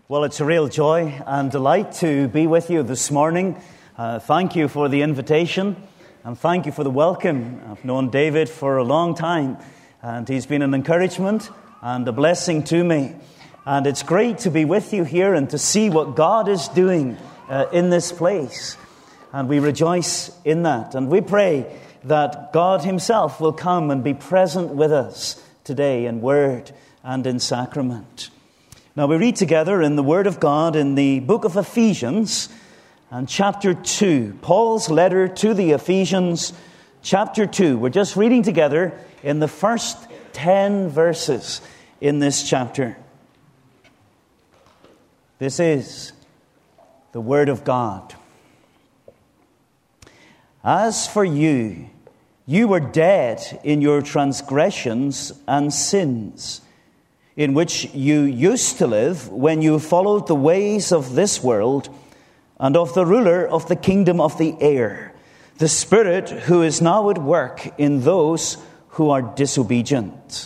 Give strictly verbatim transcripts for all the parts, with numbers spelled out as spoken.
Well, it's a real joy and delight to be with you this morning. Uh, thank you for the invitation and thank you for the welcome. I've known David for a long time and he's been an encouragement and a blessing to me. And it's great to be with you here and to see what God is doing uh, in this place. And we rejoice in that. And we pray that God himself will come and be present with us today in word and in sacrament. Now we read together in the Word of God in the book of Ephesians and chapter two. Paul's letter to the Ephesians, chapter two. We're just reading together in the first ten verses in this chapter. This is the Word of God. As for you, you were dead in your transgressions and sins, in which you used to live when you followed the ways of this world and of the ruler of the kingdom of the air, the Spirit who is now at work in those who are disobedient.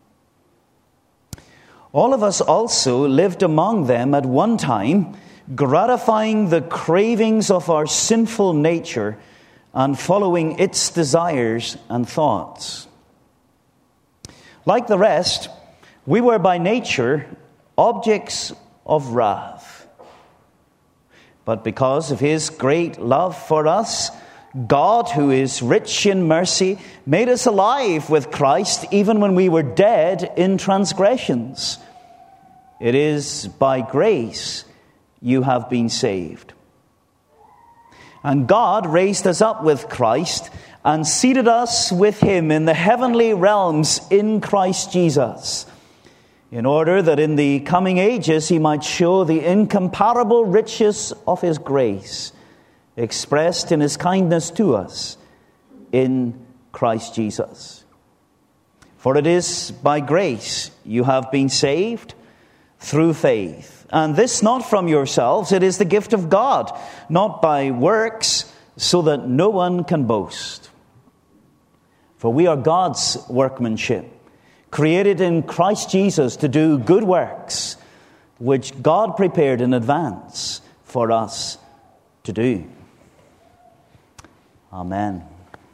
All of us also lived among them at one time, gratifying the cravings of our sinful nature and following its desires and thoughts. Like the rest, we were by nature objects of wrath. But because of his great love for us, God, who is rich in mercy, made us alive with Christ even when we were dead in transgressions. It is by grace you have been saved. And God raised us up with Christ and seated us with him in the heavenly realms in Christ Jesus, in order that in the coming ages he might show the incomparable riches of his grace, expressed in his kindness to us in Christ Jesus. For it is by grace you have been saved through faith. And this not from yourselves, it is the gift of God, not by works, so that no one can boast. For we are God's workmanship, created in Christ Jesus to do good works, which God prepared in advance for us to do. Amen.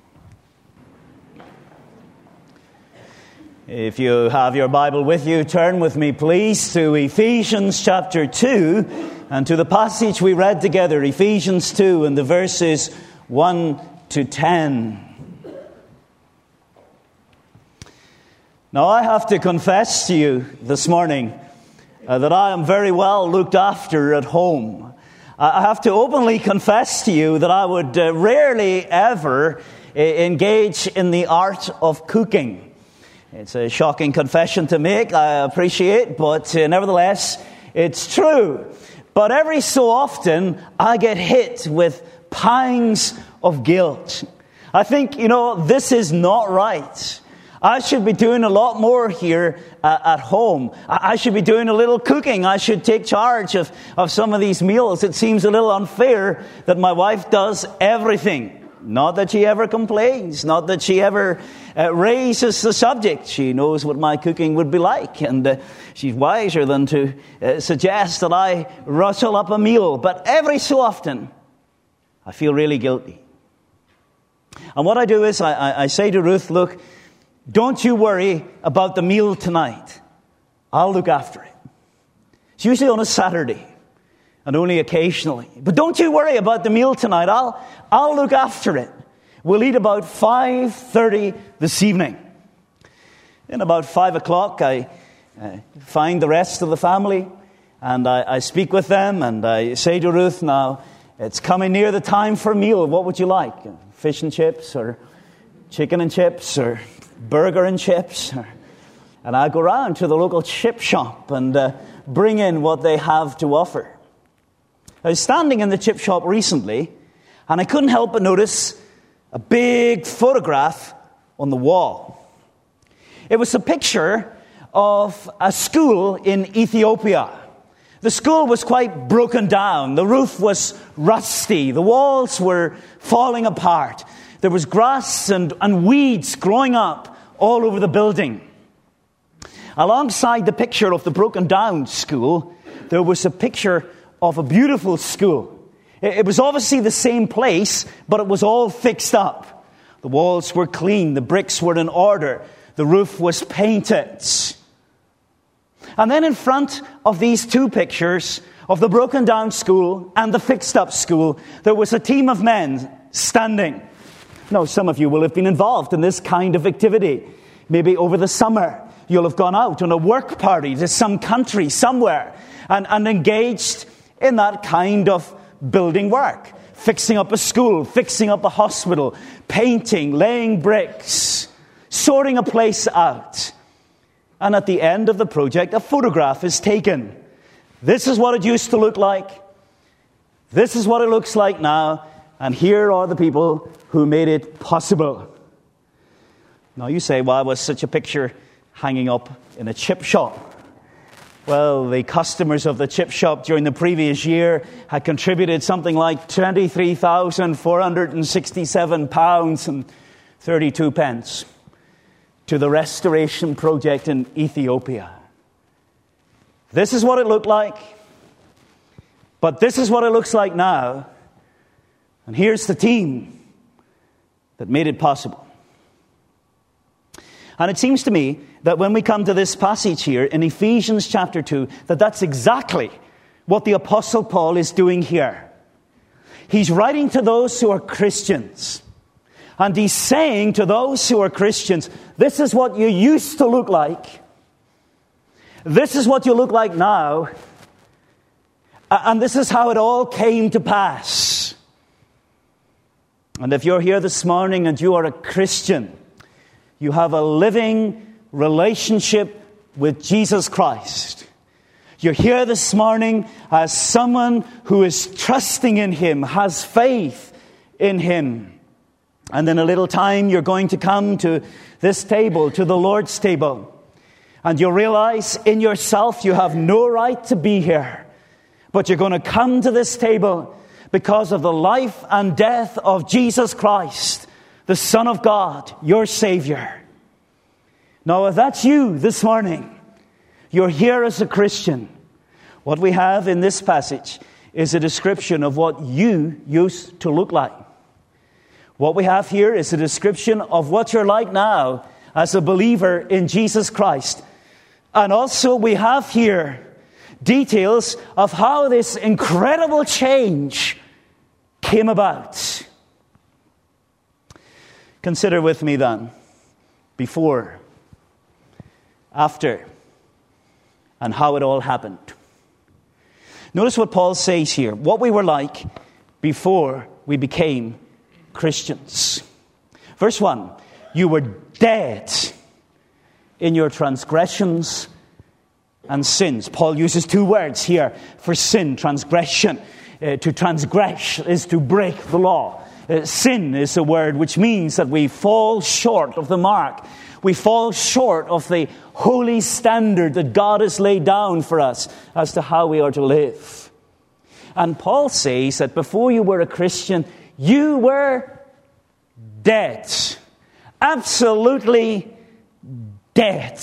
If you have your Bible with you, turn with me, please, to Ephesians chapter two and to the passage we read together, Ephesians two, and the verses one to ten. Now, I have to confess to you this morning uh, that I am very well looked after at home. I have to openly confess to you that I would uh, rarely ever uh, engage in the art of cooking. It's a shocking confession to make, I appreciate, but uh, nevertheless, it's true. But every so often, I get hit with pangs of guilt. I think, you know, this is not right. I should be doing a lot more here uh, at home. I, I should be doing a little cooking. I should take charge of, of some of these meals. It seems a little unfair that my wife does everything. Not that she ever complains. Not that she ever uh, raises the subject. She knows what my cooking would be like. And uh, she's wiser than to uh, suggest that I rustle up a meal. But every so often, I feel really guilty. And what I do is I, I, I say to Ruth, look, don't you worry about the meal tonight. I'll look after it. It's usually on a Saturday and only occasionally. But don't you worry about the meal tonight. I'll, I'll look after it. We'll eat about five thirty this evening. Then about five o'clock, I uh, find the rest of the family and I, I speak with them and I say to Ruth, now, it's coming near the time for a meal. What would you like? Fish and chips or chicken and chips or burger and chips? And I go around to the local chip shop and uh, bring in what they have to offer. I was standing in the chip shop recently and I couldn't help but notice a big photograph on the wall. It was a picture of a school in Ethiopia. The school was quite broken down. The roof was rusty. The walls were falling apart. There was grass and, and weeds growing up all over the building. Alongside the picture of the broken down school, there was a picture of a beautiful school. It was obviously the same place, but it was all fixed up. The walls were clean, the bricks were in order, the roof was painted. And then in front of these two pictures of the broken down school and the fixed up school, there was a team of men standing. Now, some of you will have been involved in this kind of activity. Maybe over the summer, you'll have gone out on a work party to some country somewhere and, and engaged in that kind of building work. Fixing up a school, fixing up a hospital, painting, laying bricks, sorting a place out. And at the end of the project, a photograph is taken. This is what it used to look like. This is what it looks like now. And here are the people who made it possible. Now you say, why was such a picture hanging up in a chip shop? Well, the customers of the chip shop during the previous year had contributed something like twenty-three thousand four hundred sixty-seven pounds and thirty-two pence to the restoration project in Ethiopia. This is what it looked like, but this is what it looks like now. And here's the team that made it possible. And it seems to me that when we come to this passage here in Ephesians chapter two, that that's exactly what the Apostle Paul is doing here. He's writing to those who are Christians. And he's saying to those who are Christians, this is what you used to look like. This is what you look like now. And this is how it all came to pass. And if you're here this morning and you are a Christian, you have a living relationship with Jesus Christ. You're here this morning as someone who is trusting in Him, has faith in Him. And in a little time, you're going to come to this table, to the Lord's table. And you'll realize in yourself you have no right to be here. But you're going to come to this table because of the life and death of Jesus Christ, the Son of God, your Savior. Now, if that's you this morning, you're here as a Christian. What we have in this passage is a description of what you used to look like. What we have here is a description of what you're like now as a believer in Jesus Christ. And also we have here details of how this incredible change came about. Consider with me then, before, after, and how it all happened. Notice what Paul says here. What we were like before we became Christians. Verse one, you were dead in your transgressions and sins. Paul uses two words here for sin, transgression. Uh, to transgress is to break the law. Uh, sin is a word which means that we fall short of the mark. We fall short of the holy standard that God has laid down for us as to how we are to live. And Paul says that before you were a Christian, you were dead. Absolutely dead.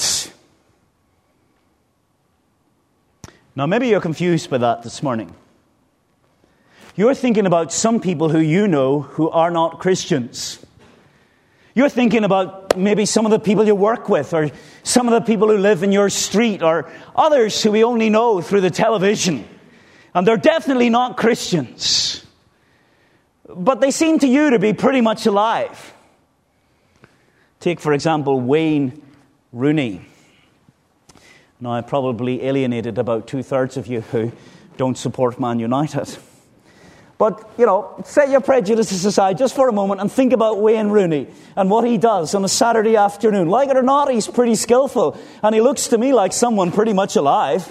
Now, maybe you're confused by that this morning. You're thinking about some people who you know who are not Christians. You're thinking about maybe some of the people you work with, or some of the people who live in your street, or others who we only know through the television. And they're definitely not Christians. But they seem to you to be pretty much alive. Take, for example, Wayne Rooney. Now, I probably alienated about two-thirds of you who don't support Man United. But, you know, set your prejudices aside just for a moment and think about Wayne Rooney and what he does on a Saturday afternoon. Like it or not, he's pretty skillful. And he looks to me like someone pretty much alive.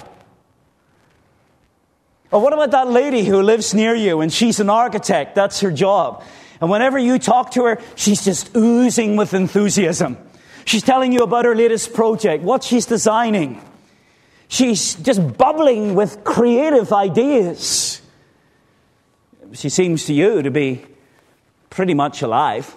Or what about that lady who lives near you and she's an architect? That's her job. And whenever you talk to her, she's just oozing with enthusiasm. She's telling you about her latest project, what she's designing. She's just bubbling with creative ideas. She seems to you to be pretty much alive.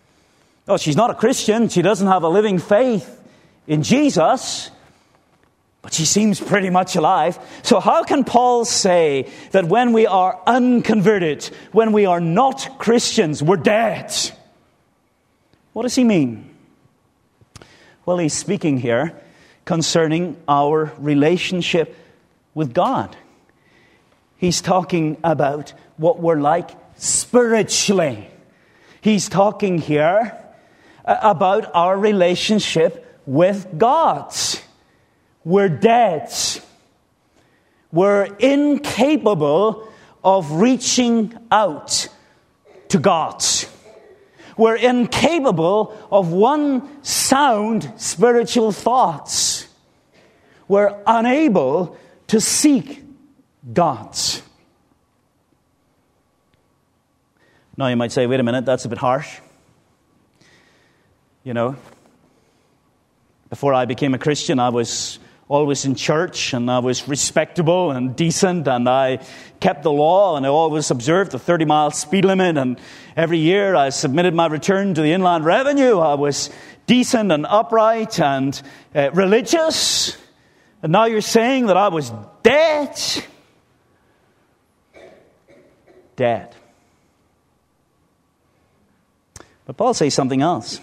Oh, she's not a Christian. She doesn't have a living faith in Jesus. But she seems pretty much alive. So how can Paul say that when we are unconverted, when we are not Christians, we're dead? What does he mean? Well, he's speaking here concerning our relationship with God. He's talking about what we're like spiritually. He's talking here about our relationship with God. We're dead. We're incapable of reaching out to God. We're incapable of one sound spiritual thoughts. We're unable to seek God. Now you might say, wait a minute, that's a bit harsh. You know, before I became a Christian, I was always in church, and I was respectable and decent, and I kept the law, and I always observed the thirty mile speed limit, and every year I submitted my return to the Inland Revenue. I was decent and upright and uh, religious, and now you're saying that I was dead? Dead. But Paul says something else.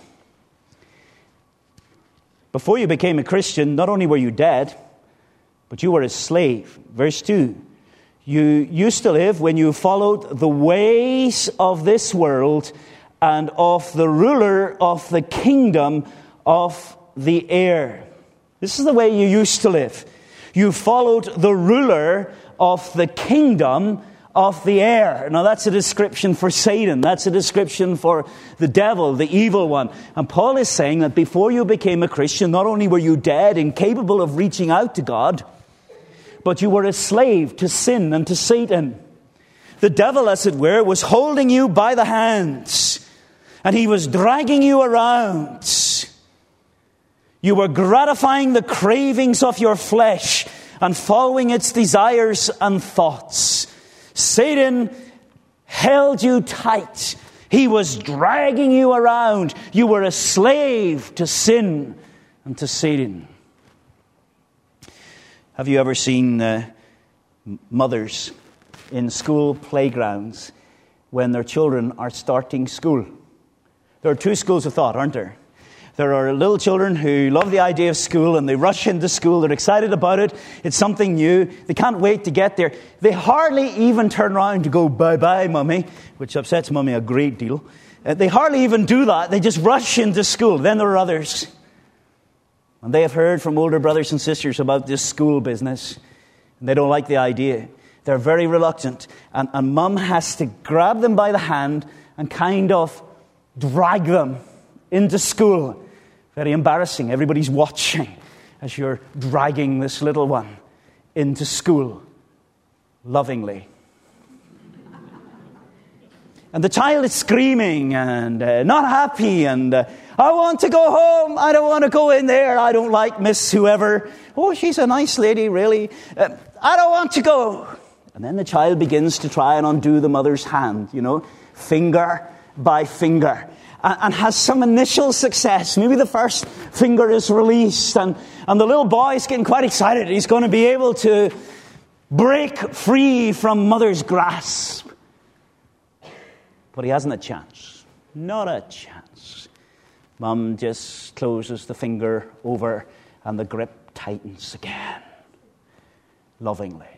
Before you became a Christian, not only were you dead, but you were a slave. Verse two. You used to live when you followed the ways of this world and of the ruler of the kingdom of the air. This is the way you used to live. You followed the ruler of the kingdom of the air. Now that's a description for Satan. That's a description for the devil, the evil one. And Paul is saying that before you became a Christian, not only were you dead, incapable of reaching out to God, but you were a slave to sin and to Satan. The devil, as it were, was holding you by the hands, and he was dragging you around. You were gratifying the cravings of your flesh and following its desires and thoughts. Satan held you tight. He was dragging you around. You were a slave to sin and to Satan. Have you ever seen uh, mothers in school playgrounds when their children are starting school? There are two schools of thought, aren't there? There are little children who love the idea of school and they rush into school. They're excited about it. It's something new. They can't wait to get there. They hardly even turn around to go, bye-bye, Mummy, which upsets Mummy a great deal. Uh, they hardly even do that. They just rush into school. Then there are others. And they have heard from older brothers and sisters about this school business. And they don't like the idea. They're very reluctant. And, and Mum has to grab them by the hand and kind of drag them into school. Very embarrassing. Everybody's watching as you're dragging this little one into school lovingly. And the child is screaming and uh, not happy and uh, I want to go home. I don't want to go in there. I don't like Miss whoever. Oh, she's a nice lady, really. Uh, I don't want to go. And then the child begins to try and undo the mother's hand, you know, finger by finger. And has some initial success. Maybe the first finger is released and, and the little boy is getting quite excited. He's going to be able to break free from mother's grasp. But he hasn't a chance. Not a chance. Mum just closes the finger over and the grip tightens again. Lovingly.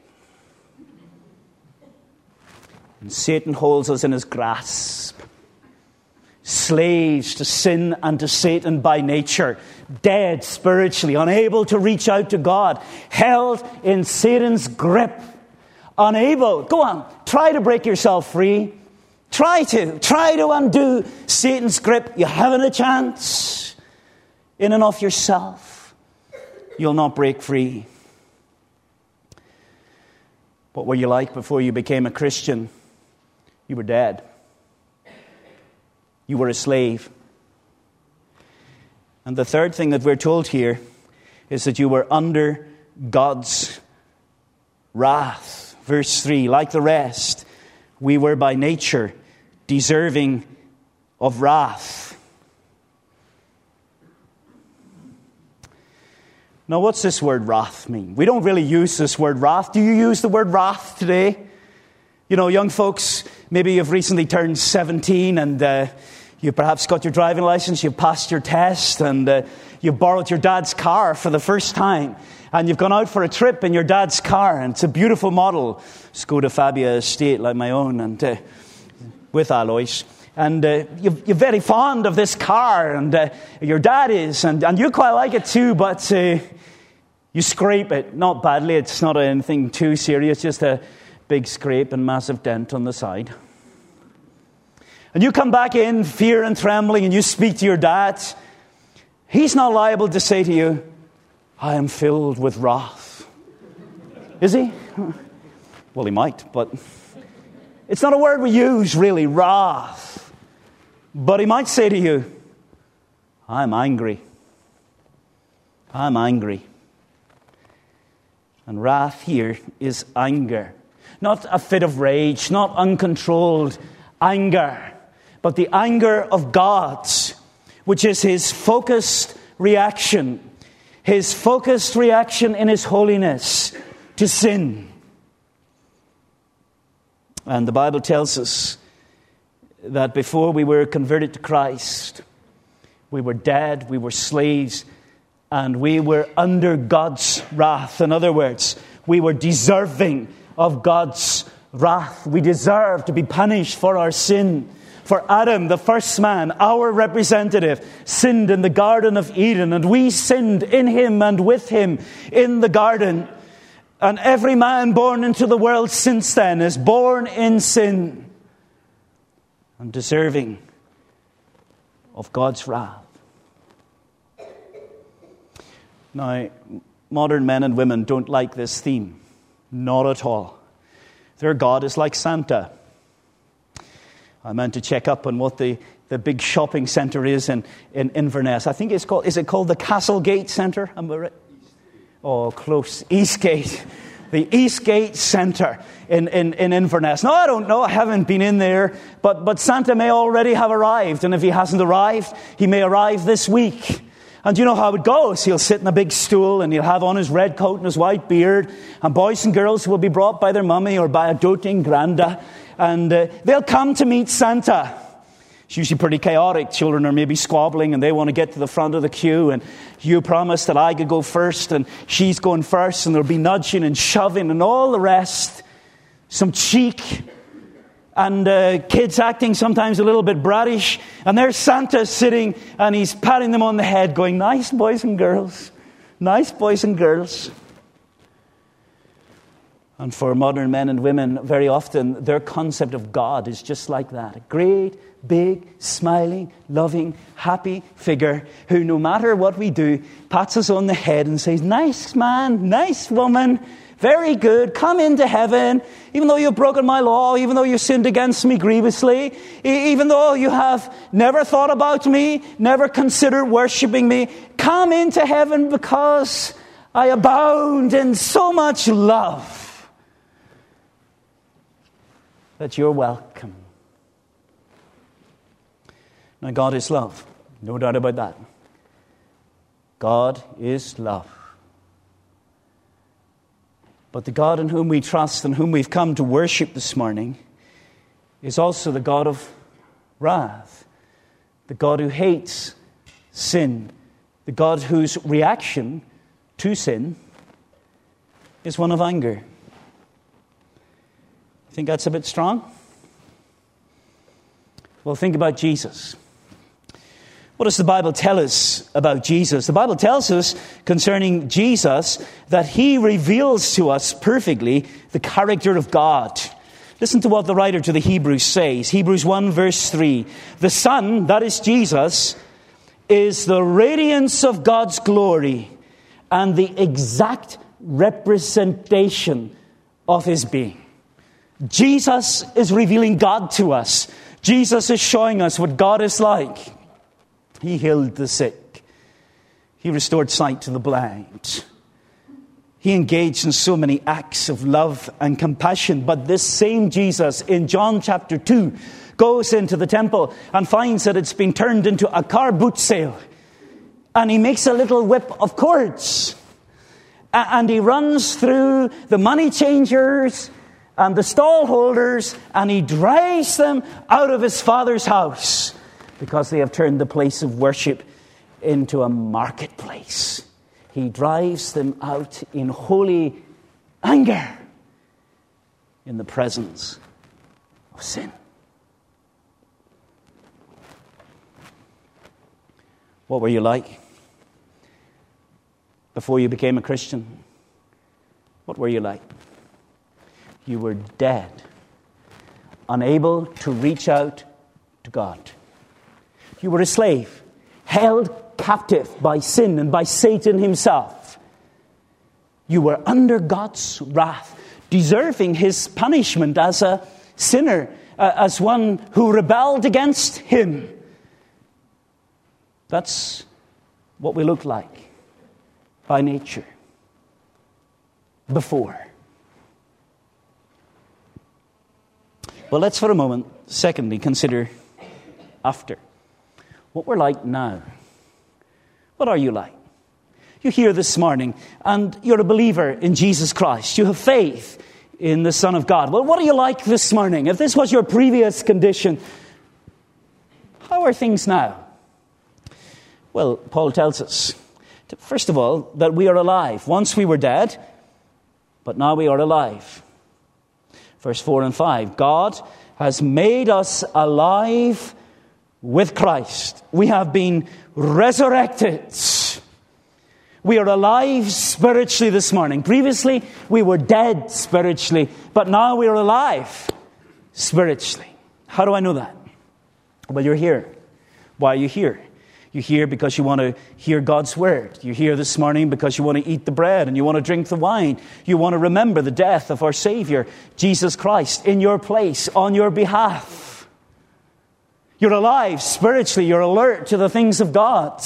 And Satan holds us in his grasp. Slaves to sin and to Satan by nature, dead spiritually, unable to reach out to God, held in Satan's grip, unable. Go on, try to break yourself free. Try to. Try to undo Satan's grip. You haven't a chance. In and of yourself, you'll not break free. What were you like before you became a Christian? You were dead. You were a slave. And the third thing that we're told here is that you were under God's wrath. Verse three, like the rest, we were by nature deserving of wrath. Now, what's this word wrath mean? We don't really use this word wrath. Do you use the word wrath today? You know, young folks, maybe you've recently turned seventeen and uh, you perhaps got your driving license, you've passed your test, and uh, you borrowed your dad's car for the first time. And you've gone out for a trip in your dad's car, and it's a beautiful model, Skoda Fabia estate like my own, and uh, with alloys. And uh, you're, you're very fond of this car, and uh, your dad is, and, and you quite like it too, but uh, you scrape it. Not badly, it's not anything too serious, just a big scrape and massive dent on the side. And you come back in, fear and trembling, and you speak to your dad. He's not liable to say to you, I am filled with wrath. Is he? Well, he might, but it's not a word we use, really, wrath. But he might say to you, I'm angry. I'm angry. And wrath here is anger. Not a fit of rage, not uncontrolled anger, but the anger of God, which is his focused reaction, his focused reaction in his holiness to sin. And the Bible tells us that before we were converted to Christ, we were dead, we were slaves, and we were under God's wrath. In other words, we were deserving of God's wrath. We deserve to be punished for our sin. For Adam, the first man, our representative, sinned in the Garden of Eden, and we sinned in him and with him in the garden. And every man born into the world since then is born in sin and deserving of God's wrath. Now, modern men and women don't like this theme. Not at all. Their God is like Santa. I meant to check up on what the, the big shopping centre is in, in Inverness. I think it's called, is it called the Castlegate Centre? Am I right? Oh, close. Eastgate. The Eastgate Centre in, in, in Inverness. No, I don't know. I haven't been in there. But, but Santa may already have arrived. And if he hasn't arrived, he may arrive this week. And you know how it goes. He'll sit in a big stool and he'll have on his red coat and his white beard. And boys and girls will be brought by their mummy or by a doting granda. And uh, they'll come to meet Santa. It's usually pretty chaotic. Children are maybe squabbling and they want to get to the front of the queue. And you promised that I could go first and she's going first. And there'll be nudging and shoving and all the rest. Some cheek. And uh, kids acting sometimes a little bit brattish. And there's Santa sitting and he's patting them on the head going, nice boys and girls. Nice boys and girls. And for modern men and women, very often their concept of God is just like that. A great, big, smiling, loving, happy figure who, no matter what we do, pats us on the head and says, nice man, nice woman, very good, come into heaven, even though you've broken my law, even though you've sinned against me grievously, even though you have never thought about me, never considered worshipping me, come into heaven because I abound in so much love that you're welcome. Now, God is love. No doubt about that. God is love. But the God in whom we trust and whom we've come to worship this morning is also the God of wrath. The God who hates sin. The God whose reaction to sin is one of anger. Think that's a bit strong? Well, think about Jesus. What does the Bible tell us about Jesus? The Bible tells us concerning Jesus that he reveals to us perfectly the character of God. Listen to what the writer to the Hebrews says. Hebrews one verse three. The Son, that is Jesus, is the radiance of God's glory and the exact representation of his being. Jesus is revealing God to us. Jesus is showing us what God is like. He healed the sick. He restored sight to the blind. He engaged in so many acts of love and compassion. But this same Jesus in John chapter two goes into the temple and finds that it's been turned into a car boot sale. And he makes a little whip of cords. And he runs through the money changers and the stall holders, and he drives them out of his father's house because they have turned the place of worship into a marketplace. He drives them out in holy anger in the presence of sin. What were you like before you became a Christian? What were you like? You were dead, unable to reach out to God. You were a slave, held captive by sin and by Satan himself. You were under God's wrath, deserving his punishment as a sinner, uh, as one who rebelled against him. That's what we look like by nature before. Well, let's for a moment, secondly, consider after. What we're like now. What are you like? You're here this morning and you're a believer in Jesus Christ. You have faith in the Son of God. Well, what are you like this morning? If this was your previous condition, how are things now? Well, Paul tells us, first of all, that we are alive. Once we were dead, but now we are alive. Verse four and five, God has made us alive with Christ. We have been resurrected. We are alive spiritually this morning. Previously, we were dead spiritually, but now we are alive spiritually. How do I know that? Well, you're here. Why are you here? You're here because you want to hear God's word. You're here this morning because you want to eat the bread and you want to drink the wine. You want to remember the death of our Savior, Jesus Christ, in your place, on your behalf. You're alive spiritually. You're alert to the things of God.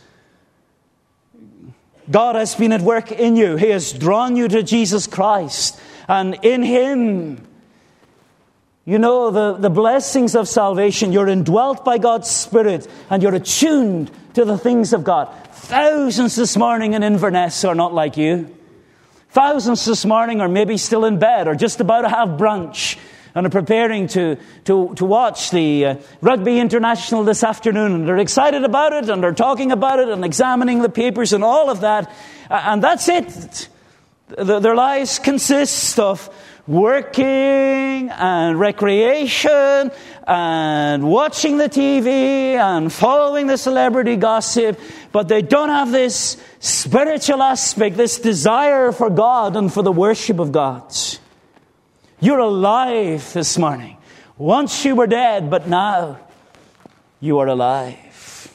God has been at work in you. He has drawn you to Jesus Christ. And in Him, you know the, the blessings of salvation. You're indwelt by God's Spirit and you're attuned to the things of God. Thousands this morning in Inverness are not like you. Thousands this morning are maybe still in bed or just about to have brunch and are preparing to, to, to watch the uh, Rugby International this afternoon. And they're excited about it and they're talking about it and examining the papers and all of that. Uh, and that's it. The, their lives consist of working and recreation and watching the T V and following the celebrity gossip, but they don't have this spiritual aspect, this desire for God and for the worship of God. You're alive this morning. Once you were dead, but now you are alive.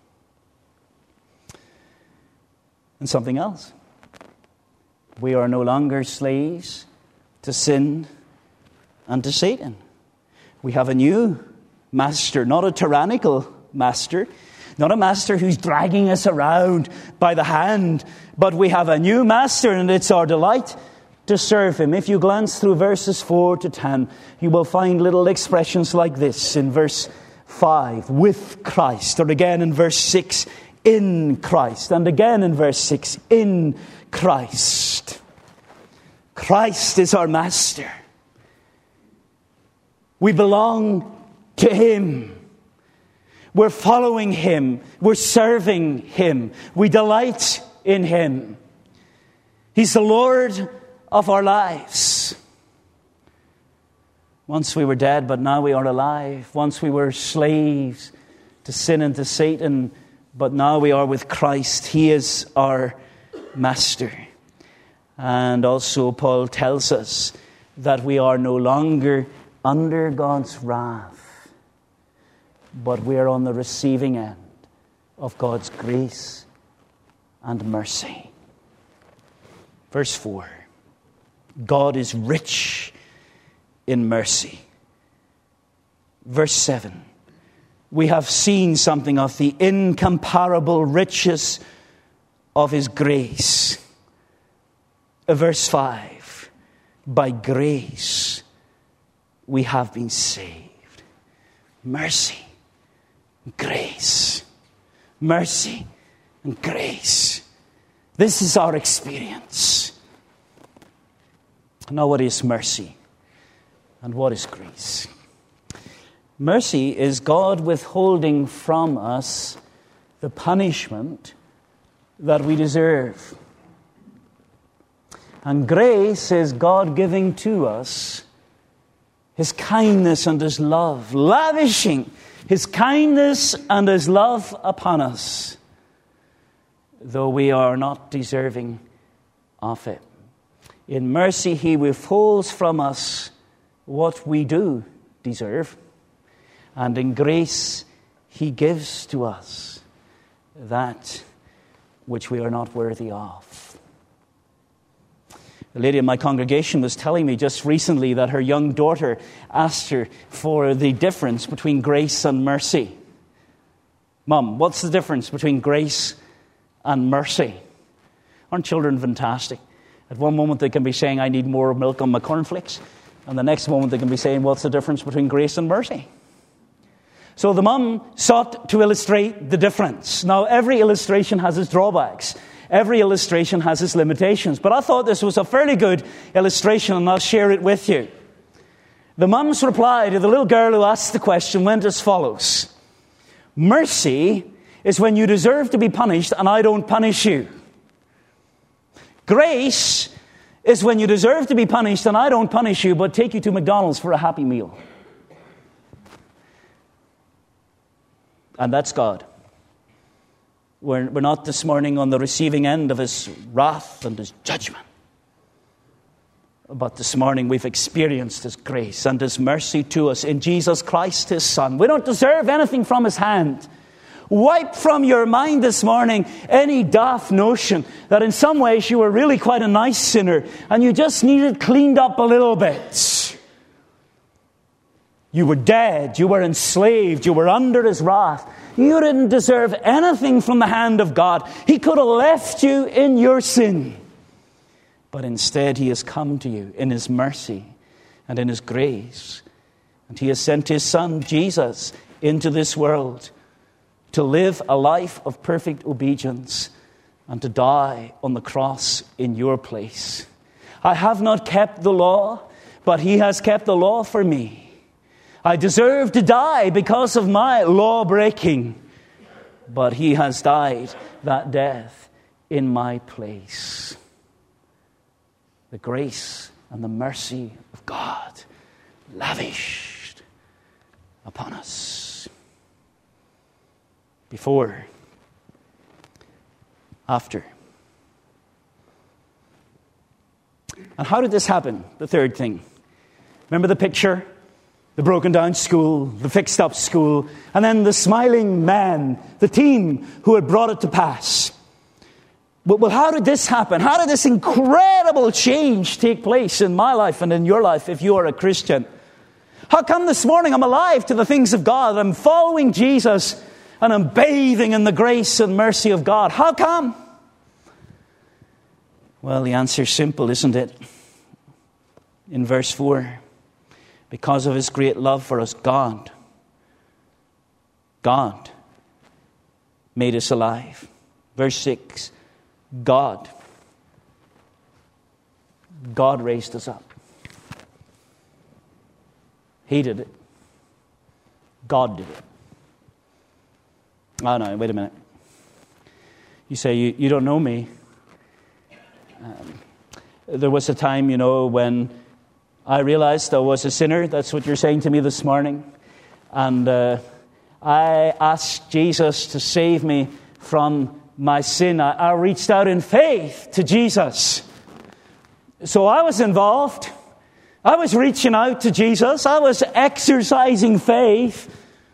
And something else. We are no longer slaves to sin and to Satan. We have a new master, not a tyrannical master, not a master who's dragging us around by the hand, but we have a new master, and it's our delight to serve him. If you glance through verses four to ten, you will find little expressions like this in verse five, with Christ, or again in verse six, in Christ, and again in verse six, in Christ. Christ is our master. We belong to Him. We're following Him. We're serving Him. We delight in Him. He's the Lord of our lives. Once we were dead, but now we are alive. Once we were slaves to sin and to Satan, but now we are with Christ. He is our master. And also Paul tells us that we are no longer under God's wrath, but we are on the receiving end of God's grace and mercy. Verse four, God is rich in mercy. Verse seven, we have seen something of the incomparable riches of His grace. Verse five, by grace we have been saved. Mercy, grace, mercy and grace. This is our experience. Now, what is mercy? And what is grace? Mercy is God withholding from us the punishment that we deserve. And grace is God giving to us His kindness and His love, lavishing His kindness and His love upon us, though we are not deserving of it. In mercy, He withholds from us what we do deserve. And in grace, He gives to us that which we are not worthy of. A lady in my congregation was telling me just recently that her young daughter asked her for the difference between grace and mercy. Mum, what's the difference between grace and mercy? Aren't children fantastic? At one moment they can be saying, I need more milk on my cornflakes. And the next moment they can be saying, what's the difference between grace and mercy? So the mum sought to illustrate the difference. Now, every illustration has its drawbacks. Every illustration has its limitations. But I thought this was a fairly good illustration, and I'll share it with you. The mum's reply to the little girl who asked the question went as follows. Mercy is when you deserve to be punished and I don't punish you. Grace is when you deserve to be punished and I don't punish you, but take you to McDonald's for a happy meal. And that's God. We're, we're not this morning on the receiving end of His wrath and His judgment. But this morning we've experienced His grace and His mercy to us in Jesus Christ, His Son. We don't deserve anything from His hand. Wipe from your mind this morning any daft notion that in some ways you were really quite a nice sinner and you just needed cleaned up a little bit. You were dead, you were enslaved, you were under His wrath. You didn't deserve anything from the hand of God. He could have left you in your sin. But instead He has come to you in His mercy and in His grace. And He has sent His Son, Jesus, into this world to live a life of perfect obedience and to die on the cross in your place. I have not kept the law, but He has kept the law for me. I deserve to die because of my law breaking, but He has died that death in my place. The grace and the mercy of God lavished upon us. Before, after. And how did this happen? The third thing. Remember the picture? The broken down school, the fixed up school, and then the smiling man, the team who had brought it to pass. But well, how did this happen? How did this incredible change take place in my life and in your life if you are a Christian? How come this morning I'm alive to the things of God? I'm following Jesus and I'm bathing in the grace and mercy of God. How come? Well, the answer's simple, isn't it? In verse four. Because of His great love for us, God, God made us alive. Verse six, God, God raised us up. He did it. God did it. Oh no, wait a minute. You say, you, you don't know me. Um, there was a time, you know, when I realized I was a sinner. That's what you're saying to me this morning. And uh, I asked Jesus to save me from my sin. I, I reached out in faith to Jesus. So I was involved. I was reaching out to Jesus. I was exercising faith.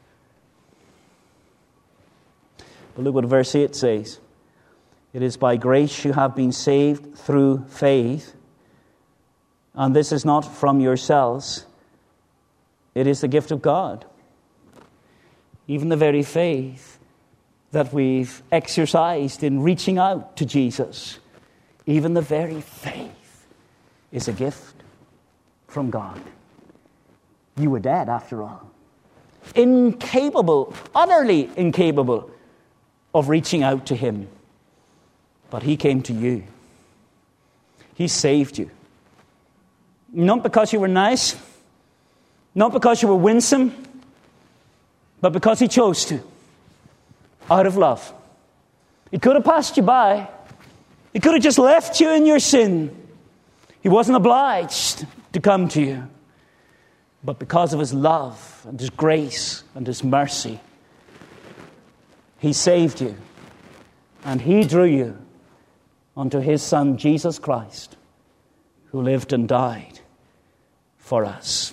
But look what verse eight says. It is by grace you have been saved through faith. And this is not from yourselves. It is the gift of God. Even the very faith that we've exercised in reaching out to Jesus, even the very faith is a gift from God. You were dead after all. Incapable, utterly incapable of reaching out to Him. But he came to you. He saved you. Not because you were nice, not because you were winsome, but because he chose to, out of love. He could have passed you by. He could have just left you in your sin. He wasn't obliged to come to you. But because of his love and his grace and his mercy, he saved you. And he drew you unto his Son, Jesus Christ, who lived and died for us.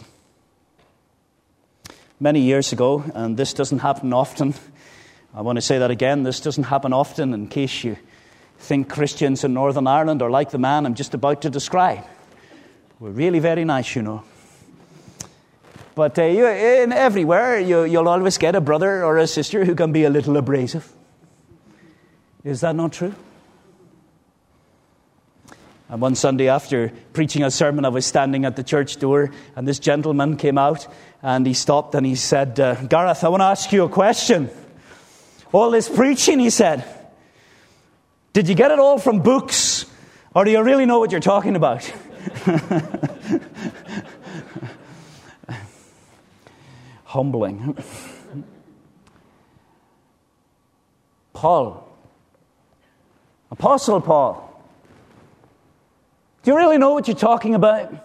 Many years ago, and this doesn't happen often, I want to say that again, this doesn't happen often in case you think Christians in Northern Ireland are like the man I'm just about to describe. We're really very nice, you know. But uh, you, in everywhere, you, you'll always get a brother or a sister who can be a little abrasive. Is that not true? And one Sunday after preaching a sermon, I was standing at the church door, and this gentleman came out, and he stopped and he said, uh, Gareth, I want to ask you a question. All this preaching, he said, did you get it all from books, or do you really know what you're talking about? Humbling. Paul, Apostle Paul, do you really know what you're talking about?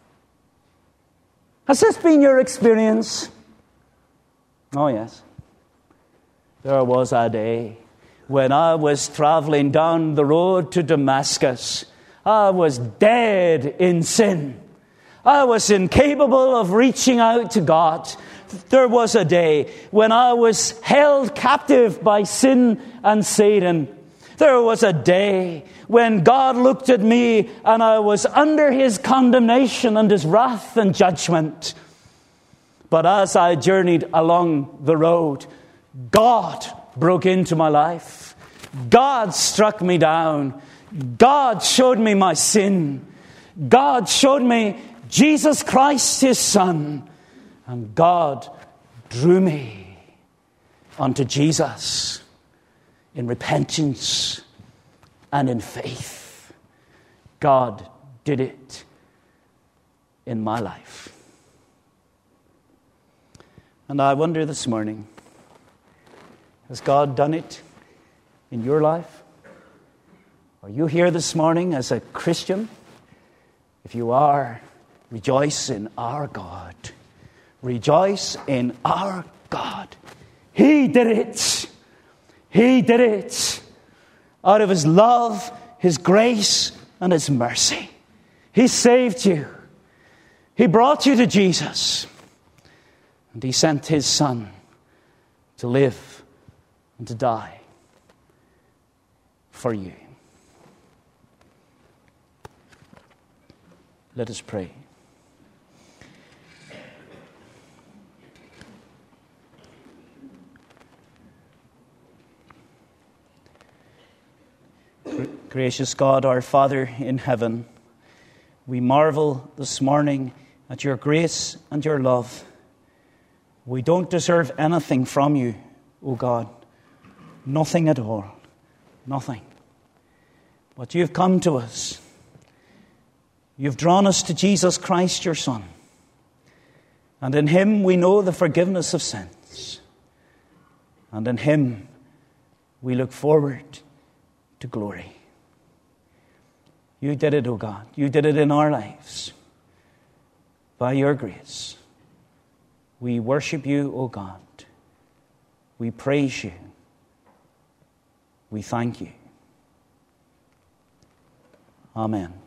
Has this been your experience? Oh, yes. There was a day when I was traveling down the road to Damascus. I was dead in sin. I was incapable of reaching out to God. There was a day when I was held captive by sin and Satan. There was a day when God looked at me and I was under his condemnation and his wrath and judgment. But as I journeyed along the road, God broke into my life. God struck me down. God showed me my sin. God showed me Jesus Christ, his Son. And God drew me unto Jesus in repentance and in faith. God did it in my life. And I wonder this morning, has God done it in your life? Are you here this morning as a Christian? If you are, rejoice in our God. Rejoice in our God. He did it. He did it out of his love, his grace, and his mercy. He saved you. He brought you to Jesus. And he sent his Son to live and to die for you. Let us pray. Gracious God, our Father in heaven, we marvel this morning at your grace and your love. We don't deserve anything from you, O God. Nothing at all. Nothing. But you've come to us. You've drawn us to Jesus Christ, your Son. And in him we know the forgiveness of sins. And in him we look forward to glory. You did it, O God. You did it in our lives. By your grace. We worship you, O God. We praise you. We thank you. Amen.